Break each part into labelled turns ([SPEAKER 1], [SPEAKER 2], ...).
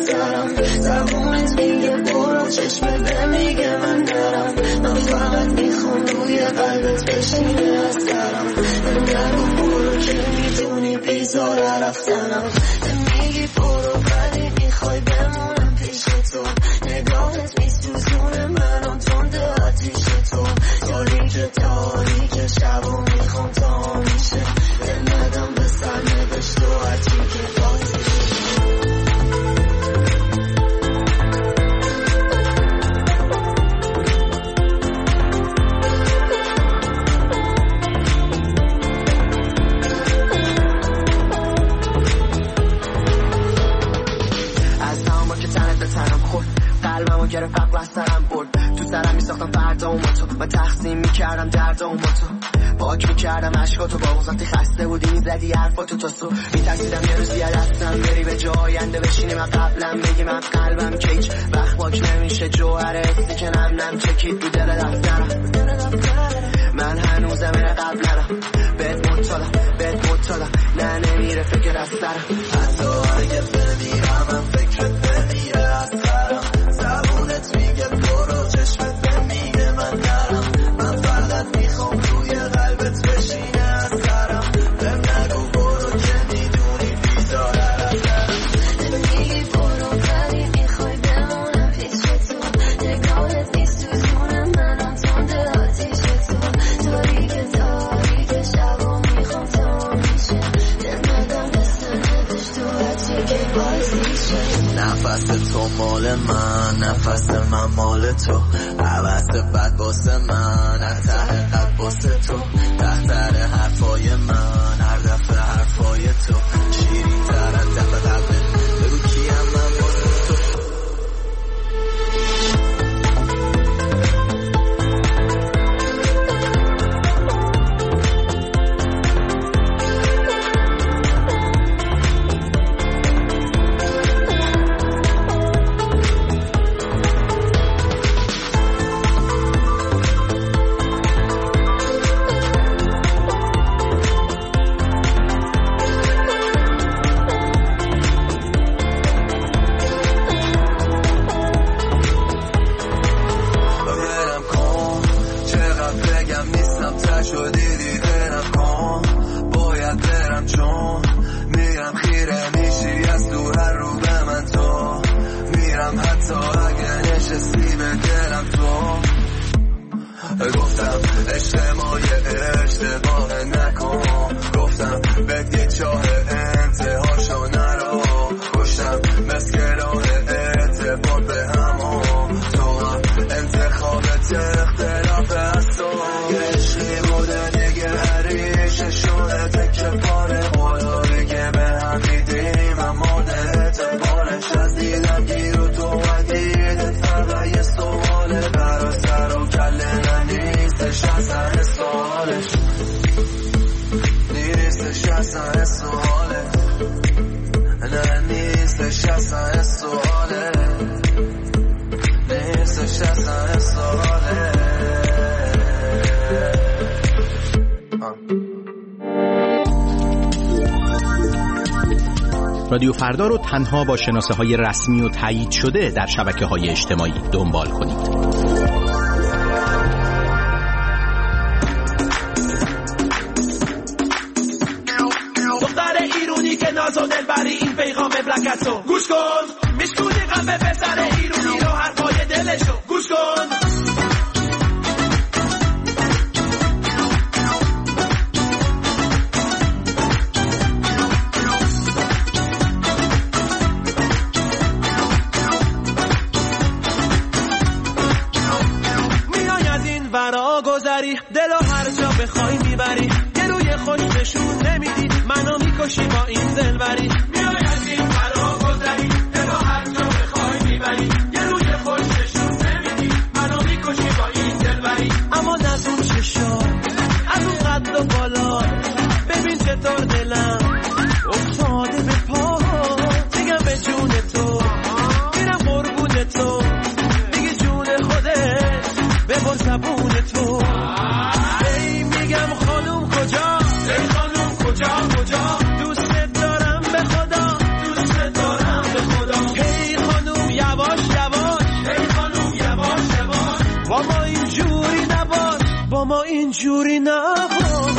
[SPEAKER 1] سرم زبونت میگه برو چشمت میگه من نرم من فقط میخوام روی قلبت بشینه از سرم نگو برو که میدونی بیزاره رفتنم میگی برو ولی میخوای بمونم پیش تو نگاهت میسوزونه منم تنده آتیش تو تاریک شب و میخوام تا میشه دل ندم به سر نوشت و هرچی که بازی
[SPEAKER 2] از تمام که تنت به تنم خورد قلبمو گرفت فقط از سرم برد تو سرم میساختم فردا اومد تو من تقسیم میکردم درد اومد تو پاک میکردم عشقاتو با اون وقتی خسته بودی میزدی حرفاتو تا صبح میترسیدم یه روز یه دستم بری به جای آینده بشینی من قبلم بگی من قلبم که هیچ وقت پاک نمیشه جوهر حسی که نم چکید رو دل دفترم من هنوزم این قبل نرم بهت مطالم نه نمیره فکر از سرم حتی اگه بمیرم من فکرت نمیره از سرم زبونت میگه برو چشمت میگه من نرم من فقط میخوام روی قلبت بشینه از سرم بهم نگو برو که میدونی بیزاره رفتنم
[SPEAKER 1] میگی برو ولی میخوای بمونم پیش تو نگاهت میسوزونه منم تنده آتیش تو تاریک شب و میخوام تا میشه دل ندم به سر نوشت و هرچی که بازی شه
[SPEAKER 2] نفس تو مال من نفس من مال تو عوض بد باسه من از ته قد باسه تو تحتر حرفای من هر دفعه حرفای تو شیرین تر از دفعه قلبه بگو کیم من باسه تو گفتم اشتباه نکن گفتم بگی چاه انتهاشو نرو گشتم مسکران اعتبار به همون تو هم انتخابت اختلاف از تو عشقی بوده دیگه حریششونه تکه پاره قلوبی که به هم دیدیم اما ده اعتبارش از دیدم گیر و تو و دیدت فقط یه سواله برا سر و کله نیستش اصلا سوالش نیستش اصلا سواله نه نیستش اصلا سواله نیستش اصلا سواله
[SPEAKER 3] رادیو فردا رو تنها با شناسه‌های رسمی و تایید شده در شبکه‌های اجتماعی دنبال کنید.
[SPEAKER 4] نازو دلبری این پیغام بلکتو گوش کن میشکونی قلب پسر ایرونی رو حرفای دلشو گوش کن میای از این ورا گذری دلو هر جا بخوای میبری یه روی خوش نشون نمیدی منو میکشی با این دلبری میای از این فرا گذری دلو هر جا بخوای میبری یه روی خوش نشون نمیدی منو میکشی با این دلبری اما از اون چشا از اون قد و بالا ببین چطور دلم افتاده به پا دیگه به جون تو میرم قربون تو دیگه جون خودت ببر زبون تو ای میگم خانوم کجا ای خانوم کجا دوست دارم به خود اینجوری نباش.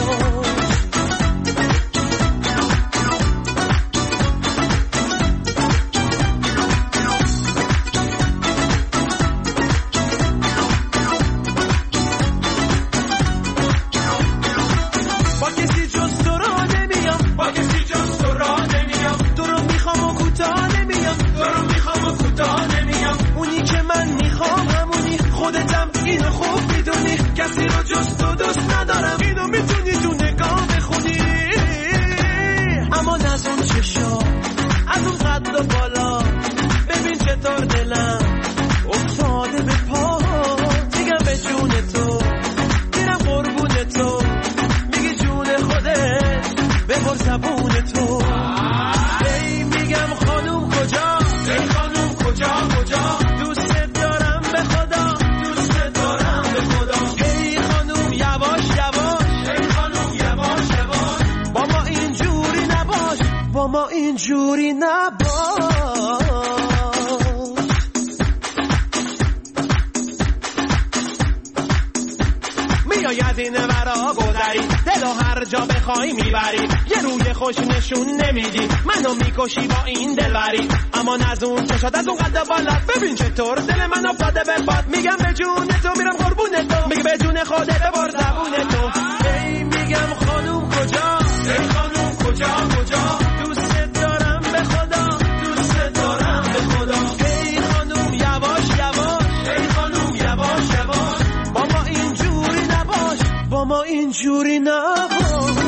[SPEAKER 4] کسی رو جز تو دوست ندارم، اینو میتونی تو نگاه بخونی. اما از اون چشا، از اون قد و بالا، ببین چطور دلم افتاده به پا. میگم به جون تو، میرم قربون تو، میگی جون خودت ببر زبون تو. ای میگم خانوم کجا، ای خانوم کجا کجا، دوست دارم به خدا، دوست دارم به خدا. ای خانوم یواش یواش، ای خانوم یواش یواش، با ما اینجوری نباش، با ما اینجوری نباش. میای از این ورا گذری، دلو هر جا بخوای میبری، یه روی خوش نشون نمیدی، منو میکشی با این دلبری. اما از اون چشات، از اون قد بالا، ببین چطور دل من افتاده به باد. میگم به جون تو، میرم قربون تو، میگی به جون خودت ببر زبون تو. ای میگم خانوم کجا، ای خانوم کجا کجا، دوست دارم به خدا، دوست دارم به خدا. ای خانوم یواش یواش، ای خانوم یواش یواش، با ما اینجوری نباش، با ما اینجوری نباش.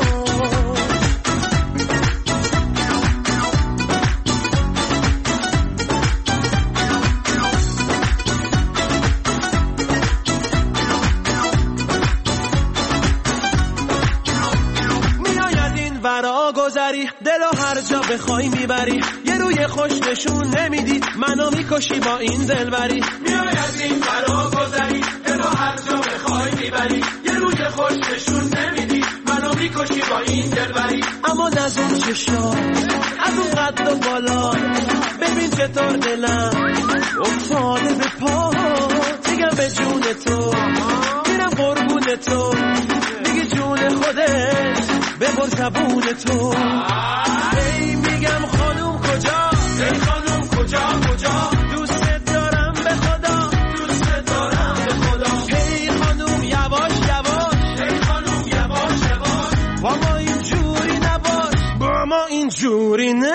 [SPEAKER 4] ورا گذری، دلو هر جا بخوای میبری، یه روی خوش نشون نمیدی، منو میکشی با این دلبری. میای از این ورا گذری، دلو هر جا بخوای میبری، یه روی خوش نشون نمیدی، منو میکشی با این دلبری. اما از اون چشا، از اون قد و بالا، ببین چطور دلم افتاده به پا. میگم به جون تو، میرم قربون تو، میگی جون خودت ببر زبون تو. ای میگم خانوم کجا، ای خانوم کجا کجا، دوست دارم به خدا، دوست دارم به خدا. ای خانوم یواش یواش، ای خانوم یواش یواش، با ما اینجوری نباش، با ما اینجوری نباش.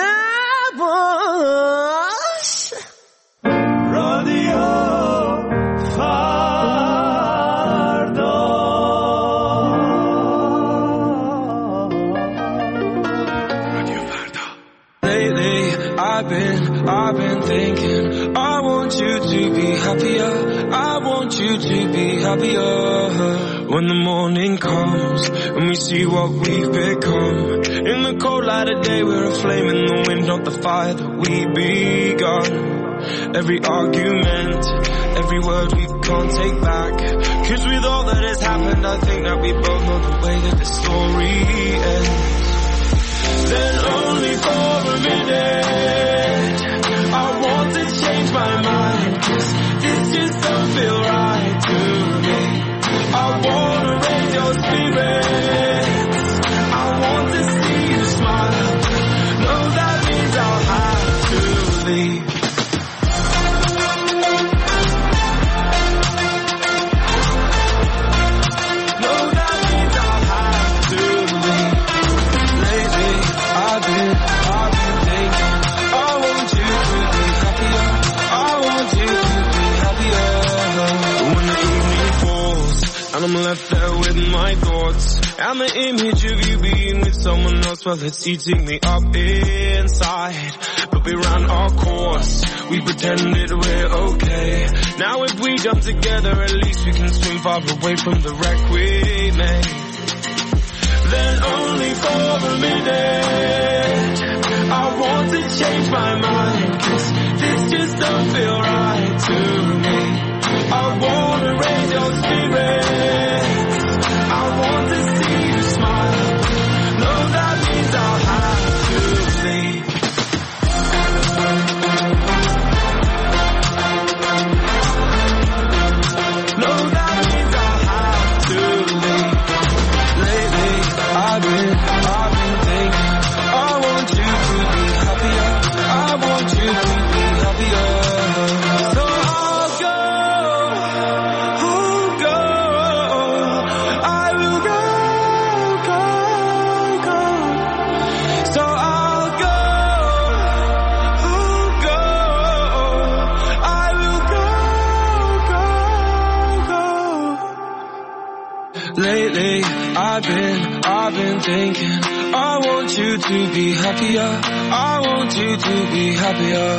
[SPEAKER 4] رادیو
[SPEAKER 5] I've been thinking, I want you to be happier, I want you to be happier. When the morning comes and we see what we've become, in the cold light of day we're a flame in the wind, not the fire that we begun. Every argument, every word we can't take back, 'cause with all that has happened I think that we both know the way that the story ends. Then only for a minute I want to change my mind, 'cause this just don't feel right to me. I want to raise your spirits, I want to see you smile. No, that means I'll have to leave. No, that means I'll have to leave. Lately I've been thinking, I want you to be happier, I want you to be happier. When the evening falls and I'm left there with my thoughts, and the image of you being with someone else, well it's eating me up inside. But we ran our course, we pretended we're okay. Now if we jump together, at least we can swim far away from the wreck we made. Then only for a minute I want to change my mind, 'cause this just don't feel right to me. I want to raise your spirits, I want to see you smile. No, that means I'll have to leave. No, that means I'll have to leave. happier. So I'll go, I will go. So I'll go, I will go. Lately, I've been thinking, I want you to be happier. I want you to be happier.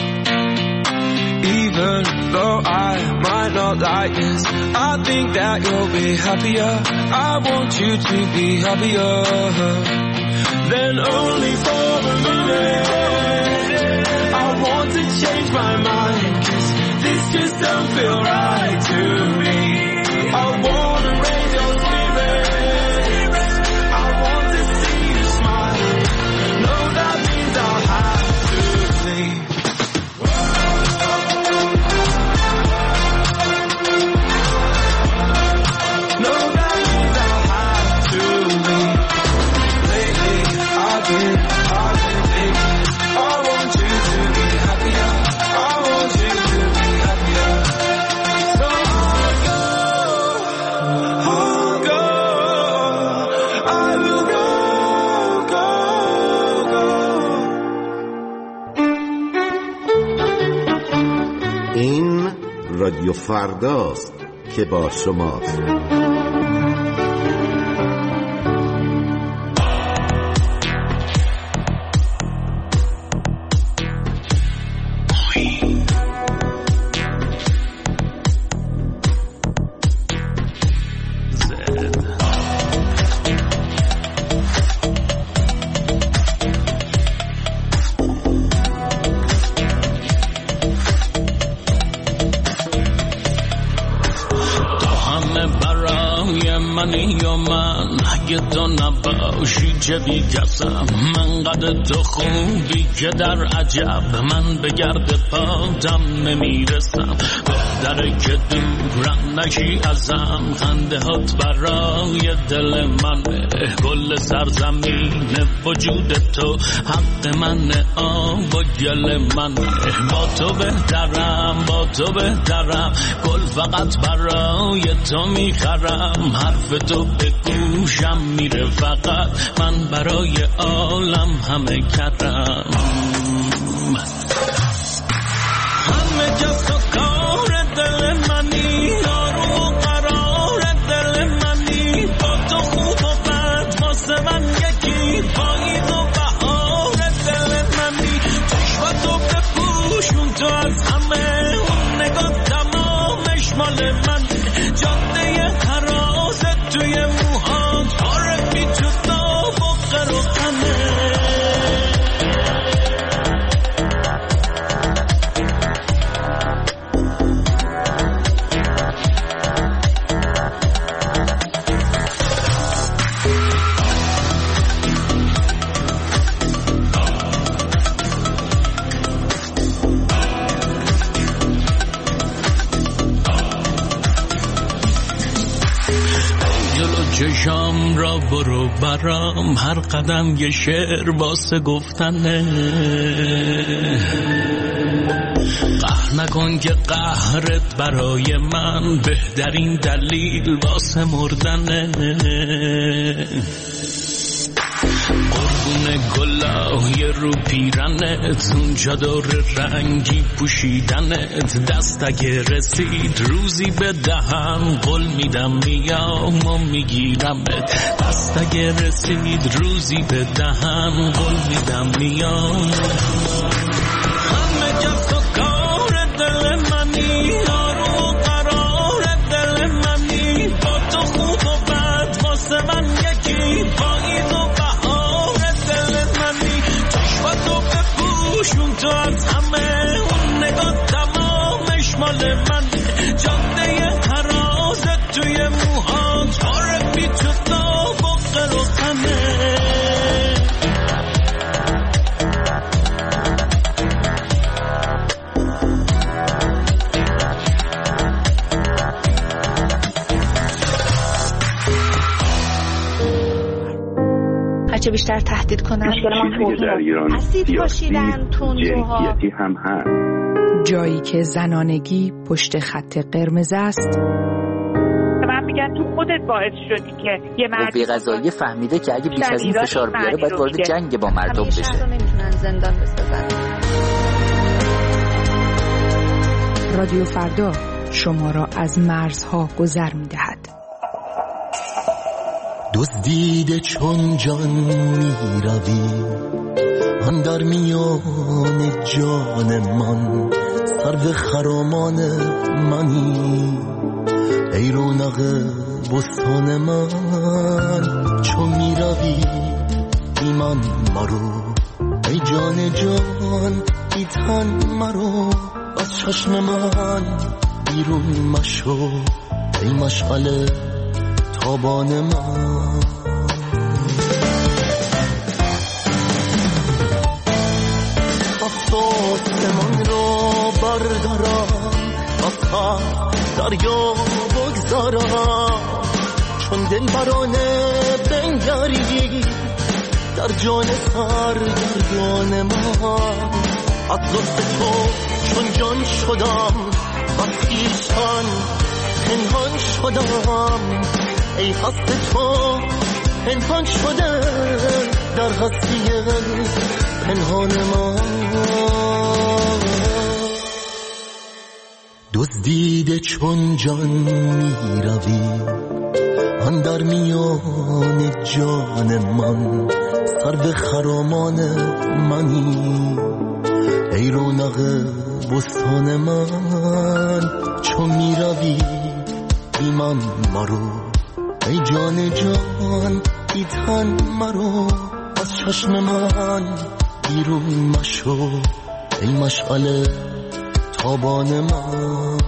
[SPEAKER 5] Even though I might not like this, I think that you'll be happier. I want you to be happier. Then only for a minute, I want to change my mind, 'cause this just don't feel right to me. I wanna raise your spirits, I want to see you smile. No, that means I'll have to leave. No, that means I'll have to leave. Lately, I've been thinking, I want you to be happier. I want you to be happier. So I'll go, I will go.
[SPEAKER 6] این رادیو فرداست که با شماست.
[SPEAKER 7] اگه تو نباشی چه بی‌کسم، من قد تو خوبی که در عجب من به گرد پاتم نمیرسم. بهتره که دورم نشی ازم، خنده هات برای دل منه، کل سرزمین وجود تو حق منه، آب و گل منه. با تو بهترم، با تو بهترم، گل فقط برای تو میخرم، حرف تو به گوشم میره فقط، من برای عالم همه کردم. همه جز تو کار دل منی، آروم و قرار دل منی، با تو خوب و بد واسه من یکی، پاییز و بهار دل منی، چشماتو بپوشون تو از همه، اون نگاه تمامش مال من، جاده حرازت توی موهات، عارفی تو داغ و قر و غمه. چشام را برو برام، هر قدم یه شعر واسه گفتنه، قهر نکن که قهرت برای من بهترین دلیل واسه مردنه. قربون گلای رو پیرنت، اون چادر رنگی پوشیدنت، دست اگه رسید روزی بدهم، قول میدم میام و میگیرمت، دست اگه رسید روزی بدهم، قول میدم میام. همه جز تو کار دل منی، آروم و قرار دل منی، با تو خوب و بد واسه من یکی، پاییز و شون تو از همه، اون نگاه تمامش مال من، جاده حرازت توی موهات، عارفی تو داغ و قر و غمه.
[SPEAKER 8] هرچه بیشتر تهدید کنن،
[SPEAKER 9] مشکل در ایران
[SPEAKER 8] اسید پاشیدن، تندروها
[SPEAKER 9] جنسیتی هم هست. جایی که زنانگی پشت خط قرمز است.
[SPEAKER 10] من میگن تو خودت باعث شدی که یه مردی
[SPEAKER 11] قضایی فهمیده که اگه بیش از این فشار بیاره باید وارد جنگ با مردم بشه.
[SPEAKER 12] نمیتونن زندان بسازن.
[SPEAKER 9] رادیو فردا شما را از مرزها گذر می‌دهد.
[SPEAKER 13] دزدیده چون جان می‌روی آن در میان جان من، سرو خرامان منی ای رونق بستان من. چون می‌روی بی من مرو ای جان جان، بی تن مرو از چشم من بیرون مشو ای مشعل تابان من. آسمان رو بردارم از دریا بگذارم، چون دل برانه بنگری در جان سرگردان من. از لطف تو چون جان شدم از خویشتن پنهان شدم، ای هست تو پنهان شده در هستی پنهان من. دزدیده چون جان می‌روی آن در میان جان من، سرو خرامان منی ای رونق بستان من. چون می‌روی بی من مرو ای جان جان، بی تن مرو از چشم من بیرون مشو ای مشعل تابان من.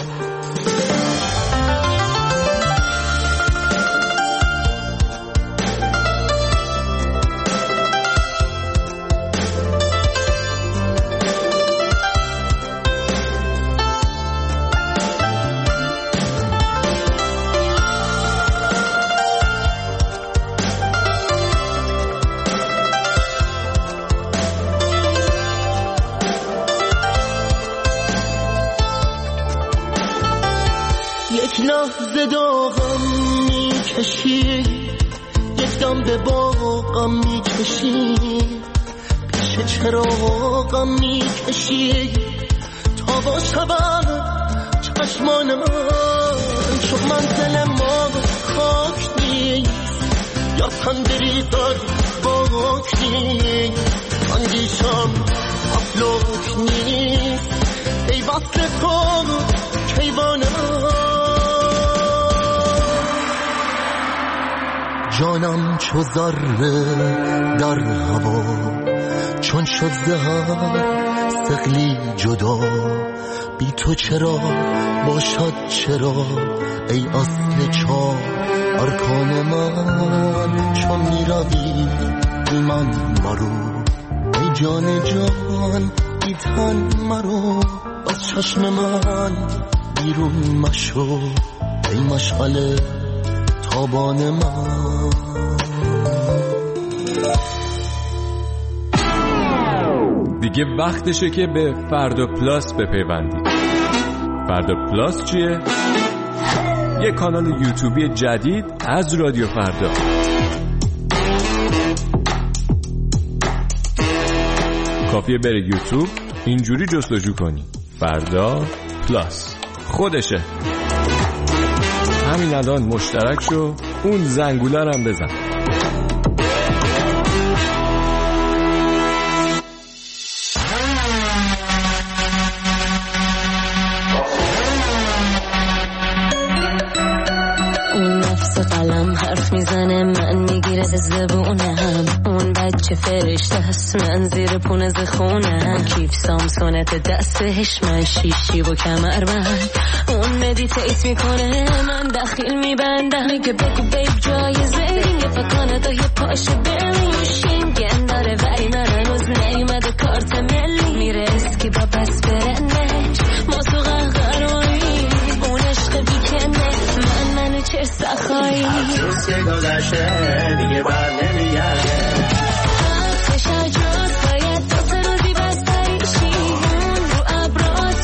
[SPEAKER 13] یک لحظه داغم میکشی، یک دم به باغم میکشی، پیش چراغم میکشی تا با شبم چشمان من. چون منزل ما خاک نیست یا تندریزد باک نیست، اندیشم افلاک نیست ای وصل تو کیوانم. جانم چو ذره در هوا، چون شد زهر ثقلی جدا، بی تو چرا باشد چرا ای اصل چار ارکان من. چون میروی بی من مرو ای جان جان، بی تن مرو از چشم من بیرون مشو ای مشعل تابان من.
[SPEAKER 14] دیگه وقتشه که به فردا پلاس بپیوندید. فردا پلاس چیه؟ یه کانال یوتیوبی جدید از رادیو فردا. کافیه بری یوتیوب اینجوری جستجو کنی فردا پلاس، خودشه. همین الان مشترک شو، اون زنگوله رو هم بزن.
[SPEAKER 1] اون نفس قلم حرف میزنه، من میگیره زبونم. اون بچه فرشته هست، من زیر پونه زخونم. کیف سامسونت دست بهش، من شیشی و کمر بند. اون مدیتیت میکنه، من دخیل میبندم. میگه بگو بیب جایزه این، یه فکانه تا یه پاش برلی. شنگن داره ولی من هنوز نیومده کارت ملی. میره اسکی با پس برنش، ما تو قهقرایی. اون عشق بیکنه، منو چه سخایی.
[SPEAKER 2] روز که گذشته دیگه بر نمیگرده.
[SPEAKER 1] آتش عجاز باید 2 روزی بستریشی. اون رو ابراد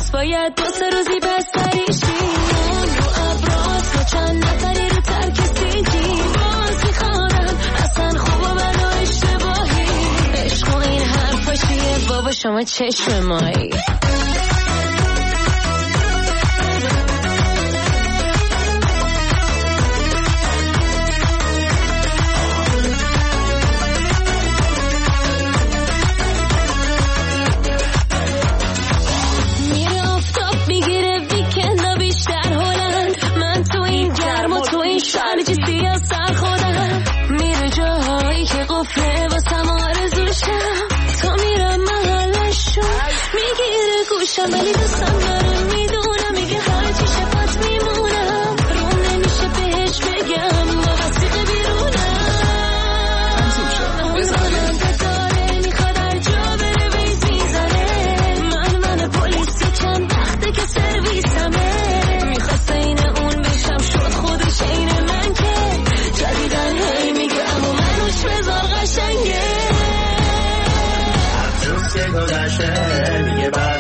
[SPEAKER 1] جاست باید 2-3 روزی بستریشی رو ابراز با چند نفری رو ترک سیجی باز میخوادم اصلا خوب و بد و اشتباهی عشق و این حرفا چیه بابا شما چشم مایی ولی دوستم داره میدونم میگه هرچی شفت میمونم روم نمیشه بهش بگم با وسیقه بیرونم اونم داره میخواد هر جا بره ویز میزنه من پلیسی چند وقته که سرویسمه میخواست این اون بشم شد خودش این من که جدیدن هی میگه اما منوش بذار قشنگه افسوس که گذشته میگه بر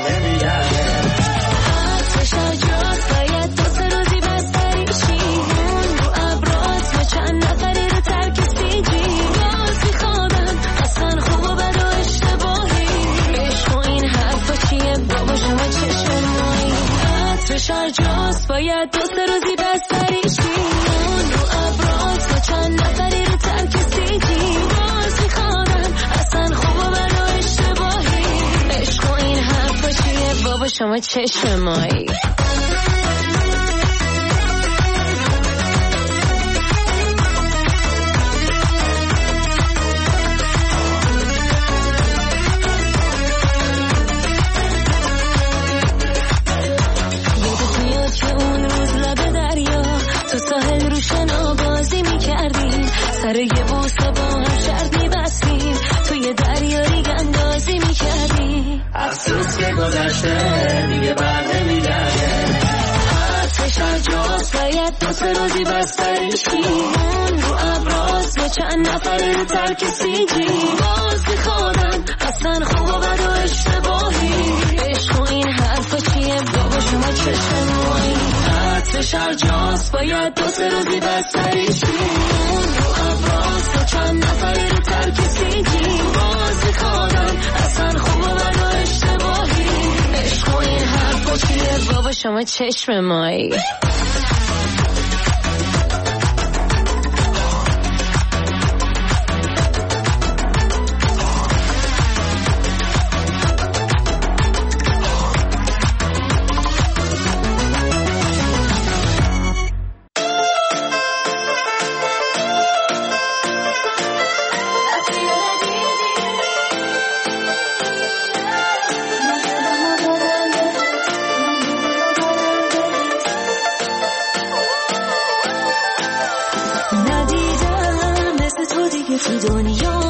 [SPEAKER 1] جاست باید 2-3 روزی بستریشی رو ابراز با چند نفری رو ترک سیجی باز میخوادم اصلا خوب و بد و اشتباهی عشق و این حرفا چیه بابا شما چشم مایی سر یه بوسه با هم شرط می‌بستیم توی دریا ریگ اندازی می‌کردیم افسوس که گذشته دیگه بر نمی‌گرده آتش هر جاست باید 2-3 روزی بستریشی رو ابراز با چند نفری رو ترک سیجی باز می‌خوادم اصلا خوب و بد و اشتباهی عشق و این حرفا چیه بابا شما چشم مایی آتش هر جاست باید 2-3 روزی بستریشی با چند نفری رو ترک سیجی باز میخوادم اصلا خوب و بد و اشتباهی عشق و این حرفا چیه بابا شما چشم مایی تو دنیا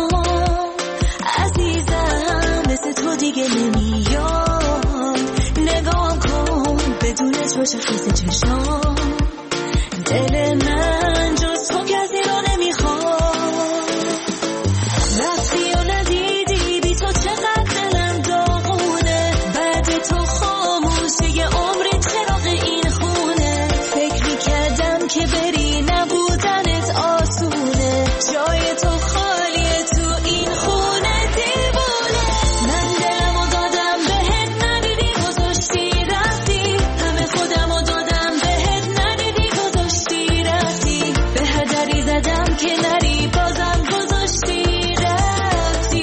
[SPEAKER 1] عزیزم مثل تو دیگه نمیاد نگاه کن بدون تو شخص چشام دل من جز تو کسی رو نمیخواد رفتی و ندیدی بی تو چقدر دلم داغونه بعد تو خاموشه یه عمری چراغ این خونه فکر میکردم که بری نبودنت آسونه جای تو خالیه تو این خونه دیوونه من دلمو دادم بهت ندیدی گذاشتی رفتی همه خودمو دادم بهت ندیدی گذاشتی رفتی به هدری زدم که نری بازم گذاشتی رفتی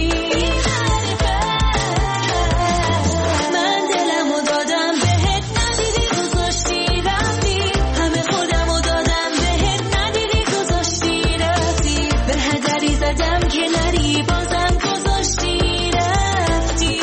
[SPEAKER 1] من دلمو دادم بهت ندیدی گذاشتی رفتی همه خودمو دادم بهت ندیدی گذاشتی رفتی به هدری زدم که نری بازم گذاشتی رفتی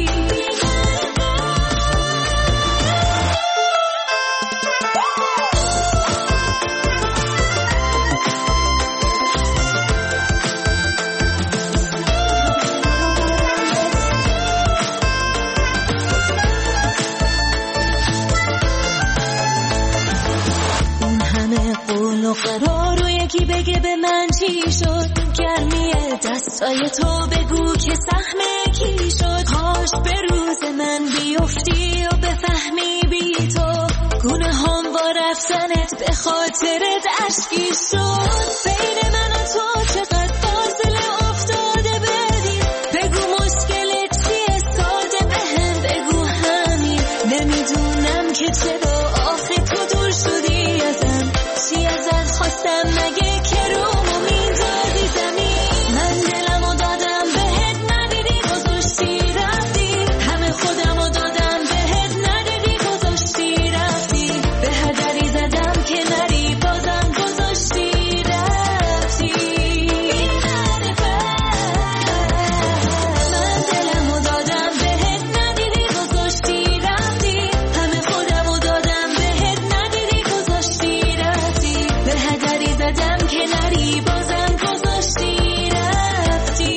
[SPEAKER 1] اون همه قول و قرار و یکی بگه به من چی شد گرمی دستای تو بگو که سهم کی شد کاش به روز من بیفتی و به خاطرت اشکی شد بین من و تو چقدر فاصله افتاده بدی بگو مشکلت چیه ساده بهم بگو همین نمیدونم که چرا آخه تو دور شدی ازم چی ازت خواستم مگه که رومو میدادی زمین من دلمو دادم بهت ندیدی گذاشتی رفتی همه خودمو دادم بهت ندیدی گذاشتی رفتی به هدری زدم که نری بازم گذاشتی رفتی من دلمو دادم بهت ندیدی گذاشتی رفتی همه خودمو دادم بهت ندیدی گذاشتی رفتی به هدری زدم که نری بازم گذاشتی رفتی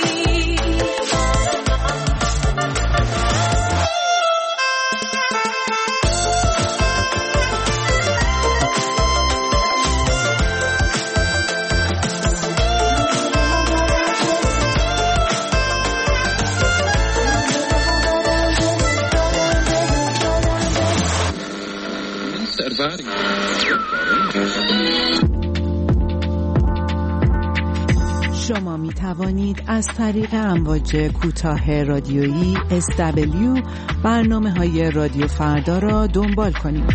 [SPEAKER 9] شما می توانید از طریق امواج کوتاه رادیویی SW برنامه‌های رادیو فردا را دنبال کنید.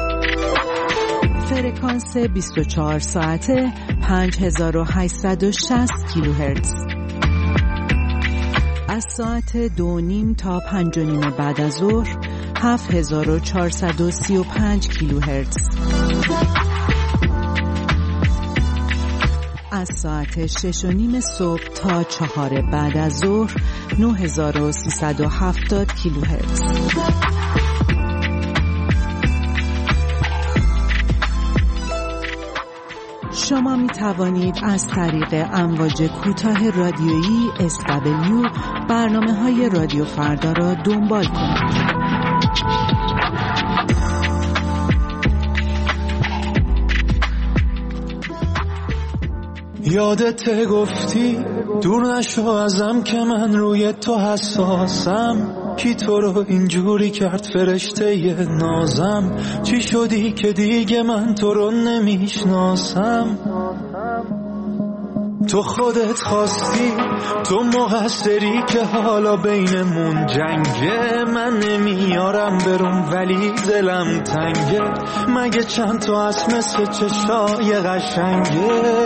[SPEAKER 9] فرکانس 24 ساعته 5860 کیلوهرتز. از ساعت 2:30 تا 5:30 بعد از ظهر 7435 کیلوهرتز. از ساعت 6:30 صبح تا 4 بعد از ظهر 9370 کیلوهرتز. شما می توانید از طریق امواج کوتاه رادیویی SW برنامه‌های رادیو فردا را دنبال کنید.
[SPEAKER 15] یادت گفتی دور نشو ازم که من روی تو حساسم کی تو رو اینجوری کرد فرشته نازم چی شدی که دیگه من تو رو نمیشناسم تو خودت خواستی تو مقصری که حالا بینمون جنگه من نمیارم برم ولی دلم تنگه مگه چند تا از مثل چشای قشنگه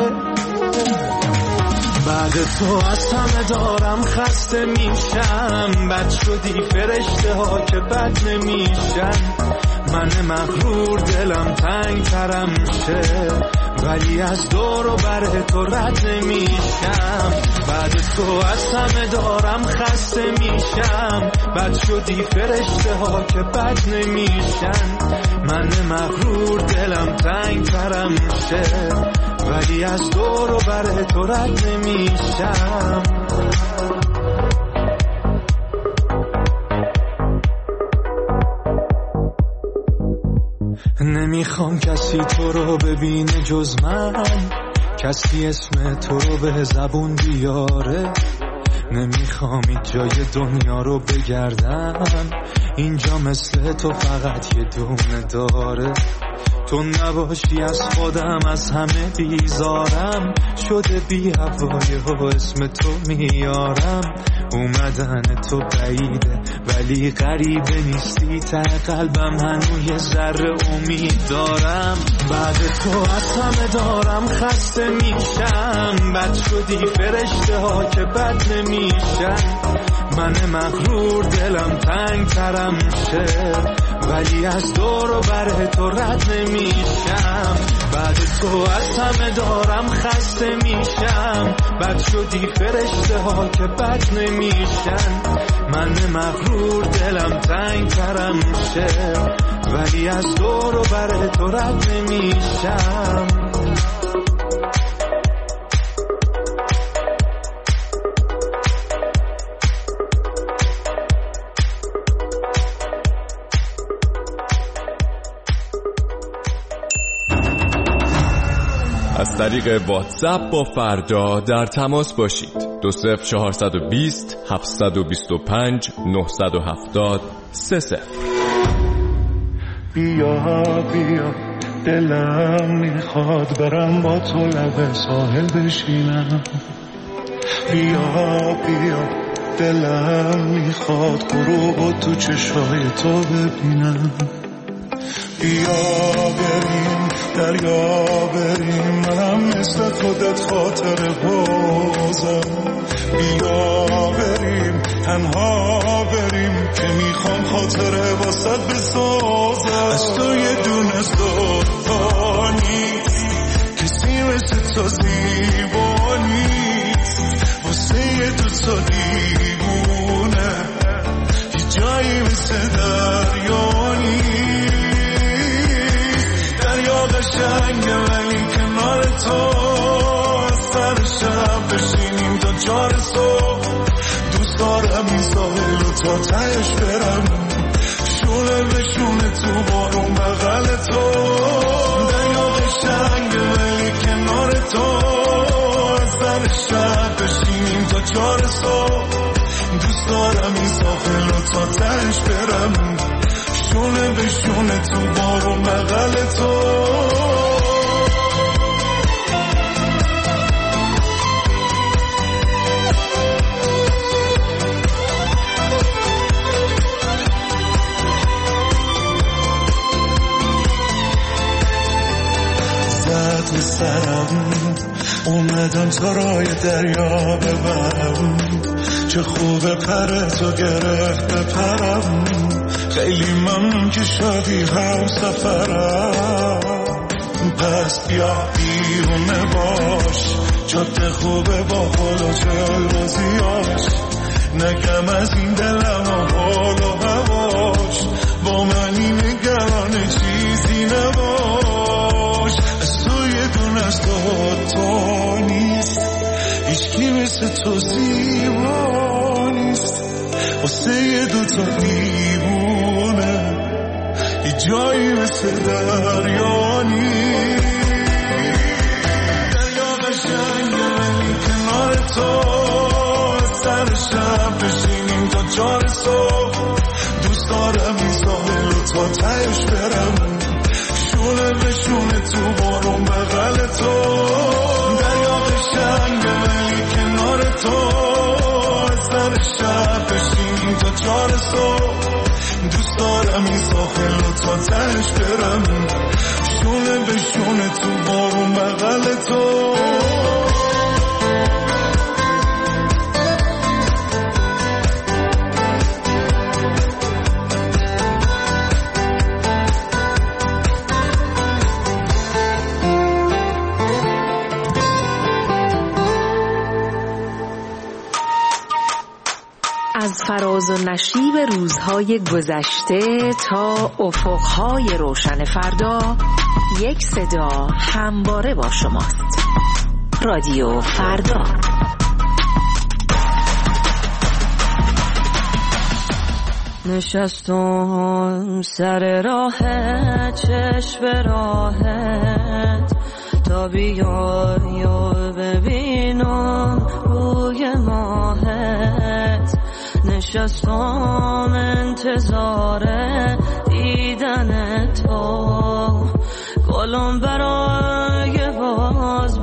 [SPEAKER 15] بعد تو از همه دارم خسته میشم بد شدی فرشته ها که بد نمیشن من مغرور دلم تنگ ترم شه ولی از دور و بر تو رد نمیشم بعد تو از همه دارم خسته میشم بد شدی فرشته ها که بد نمیشن من مغرور دلم تنگ ترم شه ولی از دور و بر تو رد نمیشم نمیخوام کسی تو رو ببینه جز من کسی اسم تو رو به زبون بیاره نمیخوام این جای دنیا رو بگردم اینجا مثل تو فقط یه دونه داره تو نباشی از خودم از همه بیزارم شده بی هوای و اسم تو میارم اومدن تو بعیده ولی غریبه نیستی ته قلبم هنوز یه ذره امید دارم بعد تو از همه دارم خسته میشم بد شدی فرشته ها که بد نمیشن من مغرور دلم تنگ ترم شه ولی از دور و بر تو رد نمیشم بعد تو از همه دارم خسته میشم بد شدی فرشته ها که بد نمیشن من مغرور دلم تنگ ترم شه ولی از دور و بر تو رد نمیشم
[SPEAKER 14] از طریق واتساپ با فردا در تماس باشید 20420 725 970 30.
[SPEAKER 15] بیا بیا
[SPEAKER 16] دلم میخواد برم با تو لب ساحل بشینم. بیا بیا دلم میخواد غروب تو چشای تو ببینم. بیا بریم دریا بریم، منم مثل خودت خاطر بازم. بیا بریم تنها بریم که میخوام خاطره واسط بسازم. از تو یه دونه دوتا نیست، کسی مثل تو زیبا نیست. واسه یه دوتا دیوونه یه جایی مثل دریا نیست. دریا قشنگه ولی کنار تو از سر شب بشینیم تا چار صبح. دوست دارم این ساحل رو تا تهش برم، شونه به شونه تو بارون بغل تو. دریا قشنگه ولی کنار تو از سر شب بشینیم تا چار صبح. دوست دارم این ساحل رو تا تهش برم، شونه به شونه تو بارون بغل تو. زد سرم اومدم تا رای دریا ببرم، چه خوبه پر تو گرفت بپرم. خیلی ممنون که شدی هم سفرم، پس بیا بیرونه باش. جاده خوبه با خود و جلوزیاش، نگم از این دلم و حال و هواش. با منی نگران چیزی نباش، از تو یه دونه از تو نیست، هیچکی مثل تو زیبا نیست. واسه یه دوتا دیوونه یه جایی مثل دریا نیست. دریا قشنگه ولی کنار تو از سر شب بشینیم تا چار صبح. دوست دارم این ساحل رو تا تهش برم، شونه به شونه تو بارون بغل تو. دریا قشنگه ولی کنار تو از سر شب بشینیم تا چار صبح. دوست دارم این ساحل رو تا تهش برم، شونه به شونه تو بارون بغل تو.
[SPEAKER 8] از فراز و نشیب روزهای گذشته تا افقهای روشن فردا، یک صدا همواره با شماست. رادیو فردا.
[SPEAKER 17] نشستم سر راهت، چشم به راهت، تا بیای و ببینم روی ماهت. نشستم انتظار دیدن تو، گلم برای باز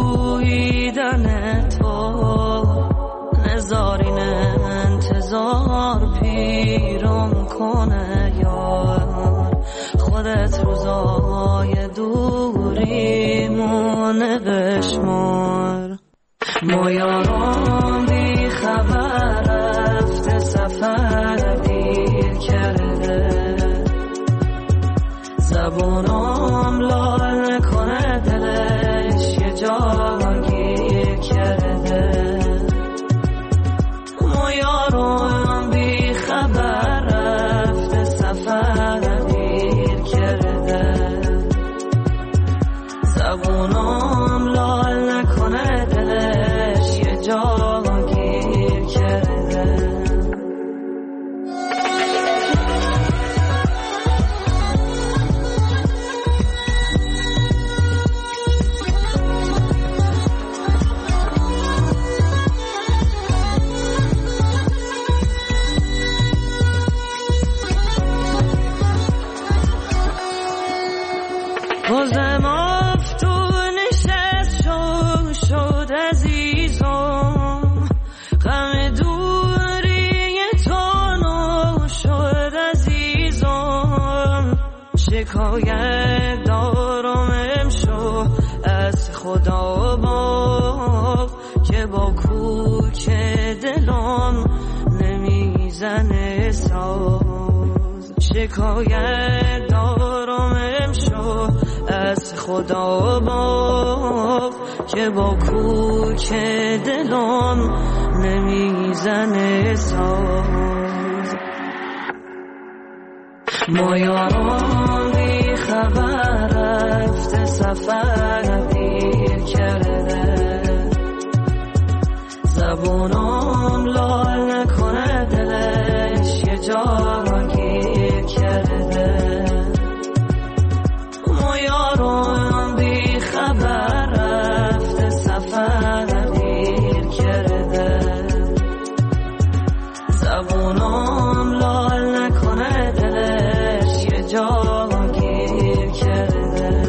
[SPEAKER 17] بویدن تو. نزارین انتظار پیرم کنه یار، خودت روزای دوریمونه بشمار. ما یاران بی خبر رفته سفر دیر کرده، زبانم لال نکنه دلش یه جا گیر کرده. ما یاران بی خبر رفته سفر دیر کرده، زبانم لال نکنه دلش یه جا گیر کرده. بازم افتون نشست شد عزیزم غم دوری تو شد عزیزم شکایت دارم امشو از خدا با که با کوک دلم نمیزنه ساز شکایت دارم امشو از خدا با که با کوک دلم نمیزنه ساز ما یاران بی خبر رفته سفر پیر کرده زبونم لال نکنه دلش یه جا گیر کرده ما یاران بی خبر رفته سفر پیر کرده زبونم لال نکنه دلش یه جا گیر کرده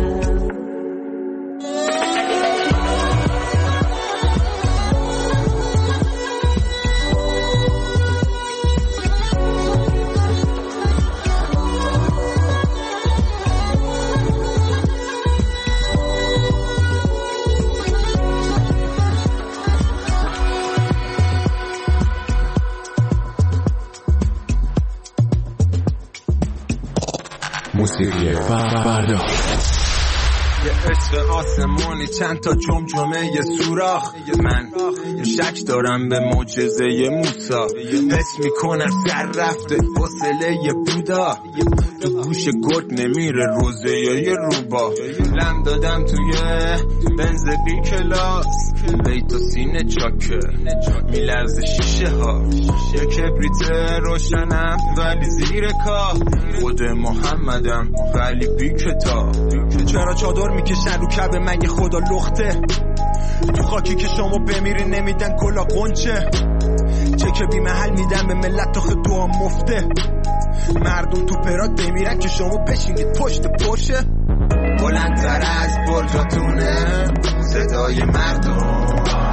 [SPEAKER 14] موسیقی فردا
[SPEAKER 18] یه عشق آسمانی چند تا جمجمه یه سوراخ من یه شک دارم به معجزه موسی حس میکنم سر رفته حوصله یه بودا تو گوش گرگ نمیره روزه یه روبا لم دادم توی بنز بی کلاس بیت و سینه چاکه میلرزه شیشه ها یه کبریت روشنم ولی زیر کاه خود محمدم ولی بی کتاب چرا چادر میکشن رو کعبه من یه خدا لخته تو خاکی که شما بمیرین نمیدن کلا قنچه چه که بی محل میدن به ملت تا دعا مفته مردم تو پرات بمیرن که شما بشینید پشت پرشه بلندتر از برجاتونه صدای مردم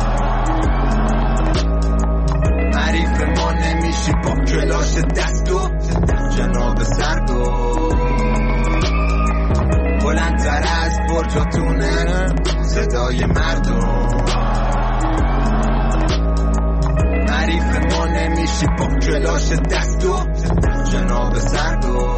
[SPEAKER 18] حریف ما نمیشی با کلاش دستو جناب سردو بلندتر از برجاتونه صدای مردم حریف ما نمیشی با کلاش دستو جناب سردو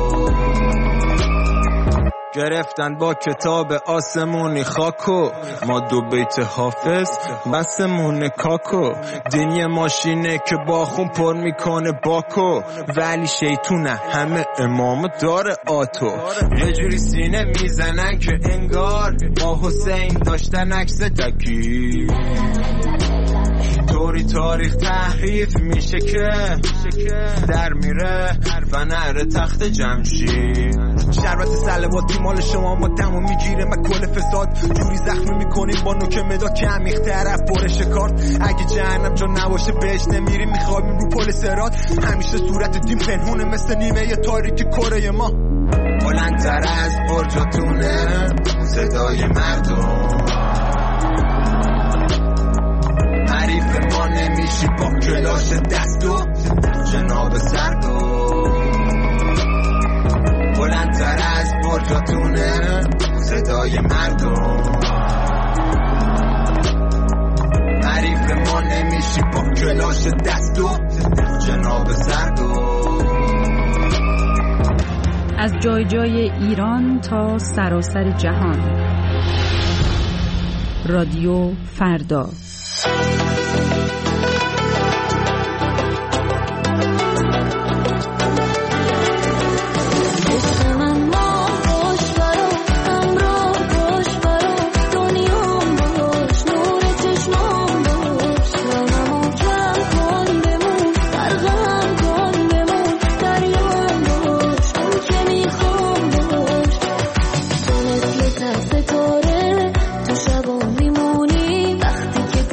[SPEAKER 18] گرفتن با کتاب آسمونی خاکو ما دو بیت حافظ بسمون کاکو دین یه ماشینه که با خون پر میکنه باکو ولی شیطونه همه امام داره آتو یه جوری سینه میزنن که انگار با حسین داشتن عکس دکی طوری تاریخ تحریف میشه که در میره فنر تخت جمشید شربت سلواتی مال شما ما دمو میگیره من کل فساد جوری زخمی میکنیم با نوک مداد که عمیق طرف برش کارت اگه جهنم جا نباشه بهش نمیریم میخوابیم رو پل سرات همیشه صورت دین پنهونه مثل نیمه تاریک کره ما بلندتر از برجاتونه صدای مردم حریف ما نمیشی با کلاش دستو جناب سردو بلندتر از برجاتونه صدای مردم حریف ما نمیشی با کلاش دستو جناب سردو
[SPEAKER 19] از جای جای ایران تا سراسر جهان رادیو فردا
[SPEAKER 1] ستاره تو شبا میمونی وقتی که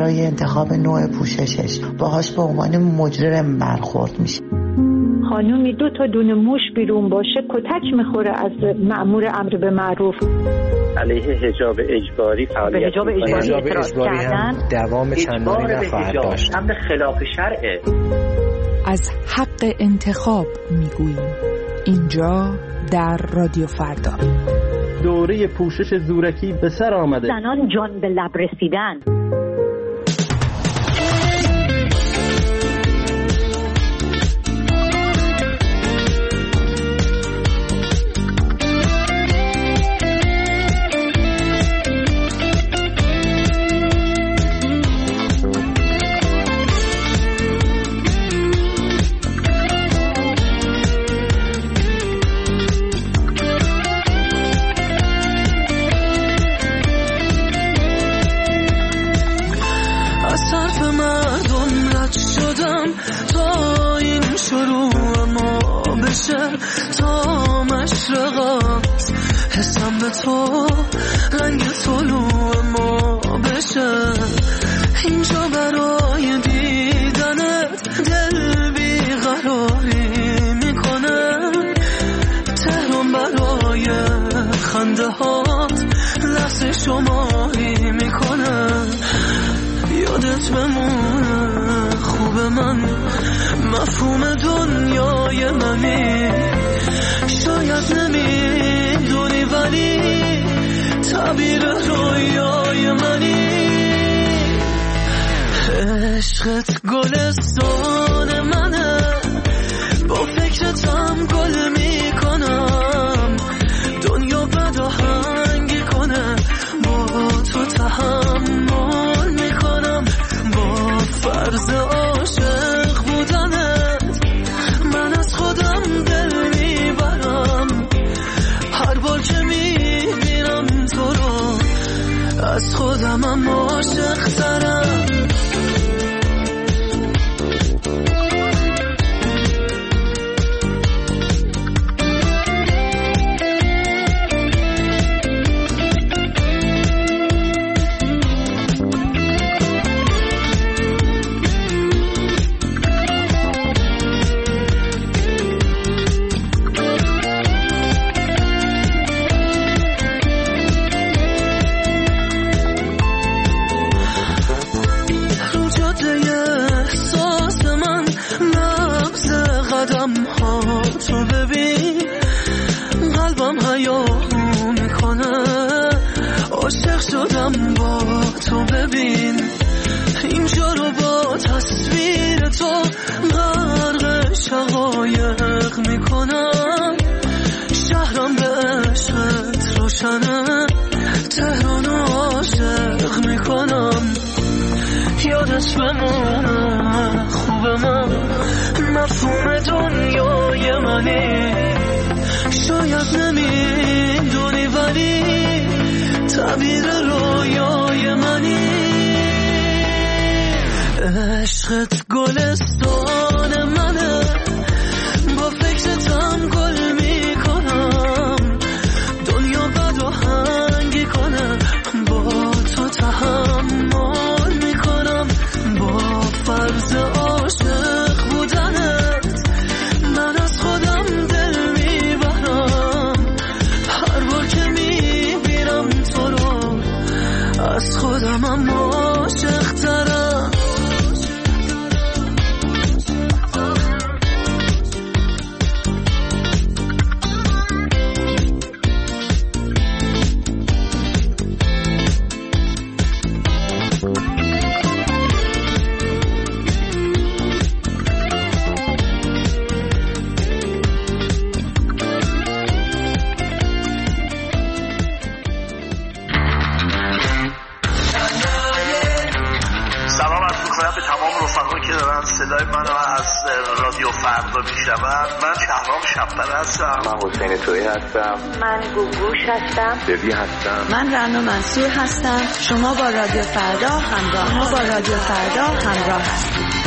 [SPEAKER 20] برای انتخاب نوع پوششش باهاش به عنوان مجرم برخورد میشه.
[SPEAKER 10] خانومی 2 تا دونه موش بیرون باشه کتک میخوره از مأمور امر به معروف.
[SPEAKER 21] علیه حجاب اجباری فعالیت
[SPEAKER 10] حجاب اجباری
[SPEAKER 21] هم دوام چندانی نخواهد داشت. هم خلاف شرعه.
[SPEAKER 22] از حق انتخاب میگوییم اینجا در رادیو فردا.
[SPEAKER 23] دوره پوشش زورکی به سر آمده.
[SPEAKER 10] زنان جان به لب رسیدن.
[SPEAKER 4] تا مشرقات حسم به تو رنگ طلوع ما بشه اینجا برای دیدنت دل بیقراری میکنه تهران برای خنده هات لحظه شماری میکنه یادت بمونه خوب من مفهوم دنیای منی شاید نمیدونی ولی تعبیر رویای منی عشقت گلستان منه با فکرتم گل میکنم دنیا بداهنگی کنه با تو تحمل میکنم با فرض عاشق بودنت من از خودم دل میبرم هر بار که میبینم تو رو از خودمم عاشق ترم تو ببین قلبم حیاهو میکنه عاشق شدم با تو ببین اینجا رو با تصویر تو غرق شقایق میکنم شهرم به عشقت روشنه تهران عاشق میکنم یادت بمونه خوب من مفهوم دنیای منی شاید نمیدونی ولی تعبیر رویای منی عشقت گلستان منه با فکرتم گل میکنم دنیا بداهنگی کنه با تو تحمل میکنم با فرض عاشق بودنت من از خودم دل میبرم هر بار که میبینم تو رو از خودمم عاشق ترم
[SPEAKER 24] صدای منو از رادیو فردا میشنون. من شهرام شب‌پره هستم.
[SPEAKER 25] من حسین تویی هستم.
[SPEAKER 10] من گوگوش هستم.
[SPEAKER 25] ببی هستم.
[SPEAKER 26] من رنا منصور هستم. شما با رادیو فردا همراه هستید.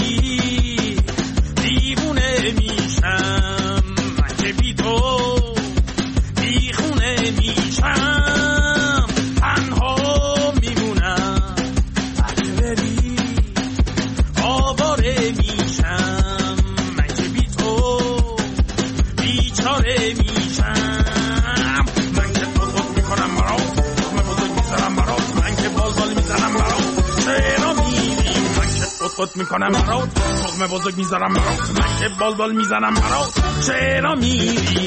[SPEAKER 4] بری دیوونه میشم، من که بی تو بیخونه میشم، تنها میمونم. اگه بری آواره میشم، من که بی تو بیچاره میشم. من که خود میکنم برات، تخم بزرگ میذارم برات، من که بال میزنم برات، چرا میری؟ من که خود میکنم برات، تخم بزرگ میذارم برات، من که بال میزنم برات، چرا میری؟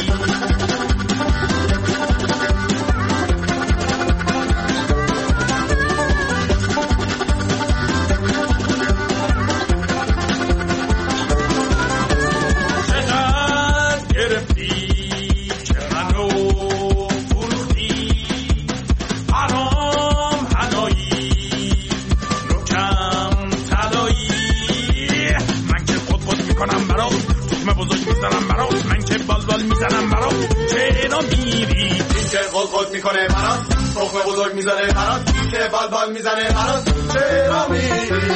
[SPEAKER 2] خود میکنه برات، تخم بزرگ میزنه برات، که بال میزنه برات، چرا میری؟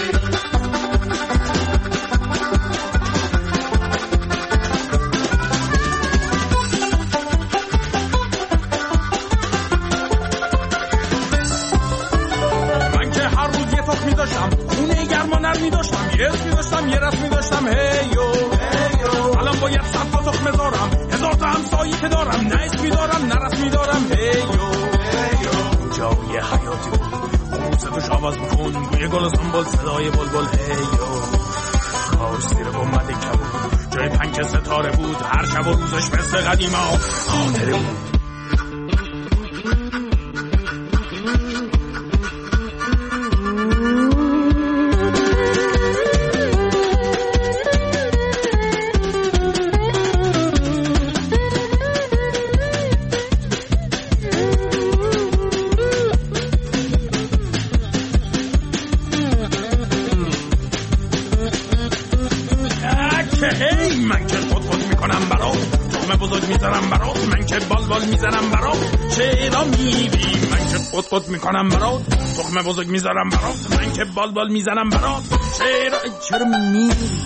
[SPEAKER 4] من که هر روز یه تخم میداشتم، خونه گرما نرم میداشتم، یه رس میداشتم، یه رس میداشتم، هیو الان باید 100 تا تخم بذارم، 1000 تا همسایی که دارم، نه اسم میدارم نه رس میدارم، هیو اینجا یه حیاتی بود، اون صداش آواز میکن، بوی گل و سنبول، صدای بلبل، هیو کاش زیر گنبد کبود جای پنک ستاره بود، هر شب و روزش مثل قدیما خاطره بود. من که خود میکنم برات، تخم بزرگ میذارم برات، من که بال میزنم برات، چرا میری؟ من که خود میکنم برات، تخم بزرگ میذارم برات، من که بال میزنم برات، چرا میری؟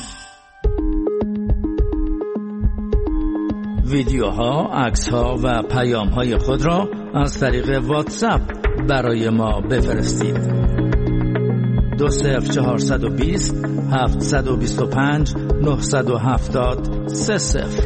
[SPEAKER 3] ویدیوها، عکس‌ها و پیام‌های خود را از طریق واتساپ برای ما بفرستید. 20420 725 970 30.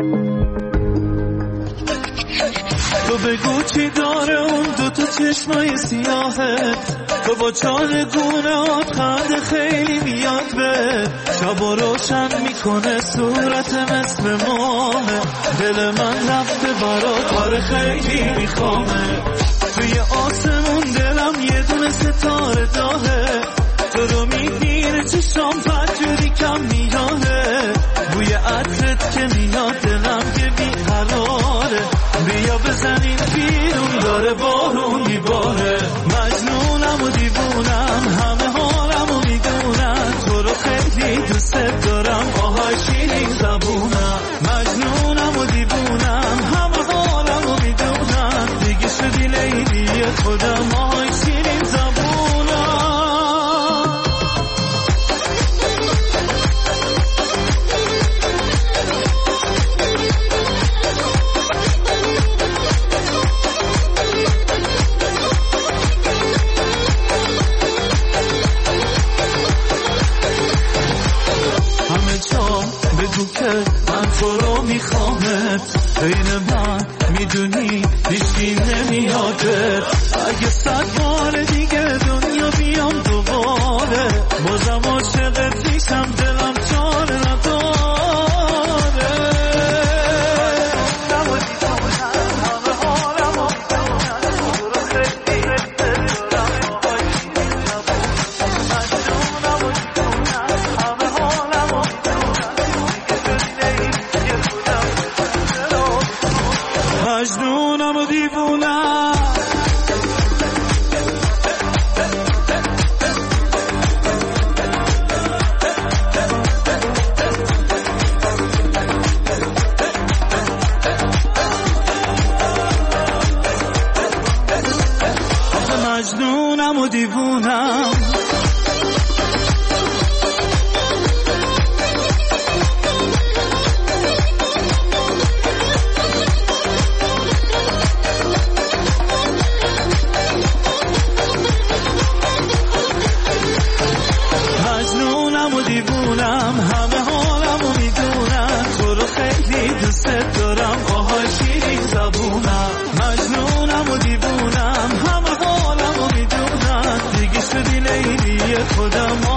[SPEAKER 16] تو بگو چی داره اون دوتا چشمای سیاهت، تو با چارگونهات خنده خیلی میاد به شب روشن میکنه، صورت مثل ماهه، دل من رفته برات، آره خیلی میخوامه، توی آسمون دلم یه دونه ستاره داهه، تو رو میگیره چشام پنجوری کم میانه، بوی عطرت که میاد دلم که بیقراره، بیا بزنیم بیرون داره بارون میباره، مجنونم و دیوونم همه حالم و میدونم، تو رو خیلی دوست دارم آهای شیرین زبونم، مجنونم و دیوونم همه حالم و میدونم، دیگه شدی لیلی خودم آهای شیرین زبونم. بگو که من تو رو میخوامت، بین من میدونی هیچکی نمیادت، اگه 100 بار دیگه دنیا بیام دوباره، بازم عاشقت میشم، دلم چاره نداره. همه حالمو میدونن تو رو خیلی دوست دارم باهای شیرین زبونم مجنونم و دیوونم همه حالمو میدونن دیگه شدی لیلی خودم